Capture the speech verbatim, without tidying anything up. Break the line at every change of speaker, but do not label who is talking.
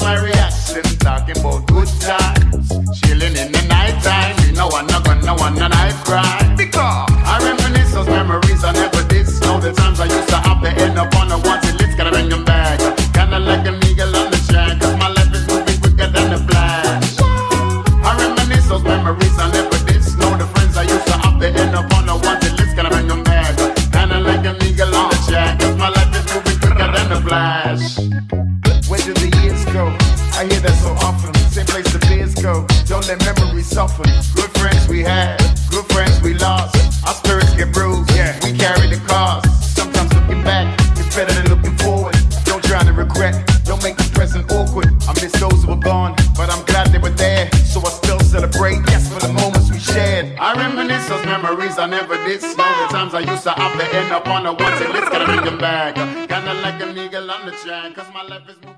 my reaction. Talking about good times, chilling in the night time. We no one, no gun, no one, no knife crime. Because I reminisce those memories I never did. Know the times I used to have to end up on a wanted list. Gotta bring them back. Kinda like an eagle on the track. Cause my life is moving quicker than the flash. I reminisce those memories I never did. Know the friends I used to have to end up on a wanted list. Gotta bring them back. Kinda like an eagle on the track. Cause my life is moving quicker than the flash.
Where do the years go? I hear that so often. Same place the beers go. Don't let memories soften.
Good friends we had, good friends we lost. Our spirits get bruised, yeah. We carry the cost.
Sometimes looking back is better than looking forward. Don't try to regret, don't make the present awkward. I miss those who were gone, but I'm glad they were there. So I still celebrate, yes, for the moments we shared.
I reminisce those memories I never did. Know the times I used to have to end up on a wanted list. Gotta bring them back. Kinda like an eagle on the track. Cause my life is moving.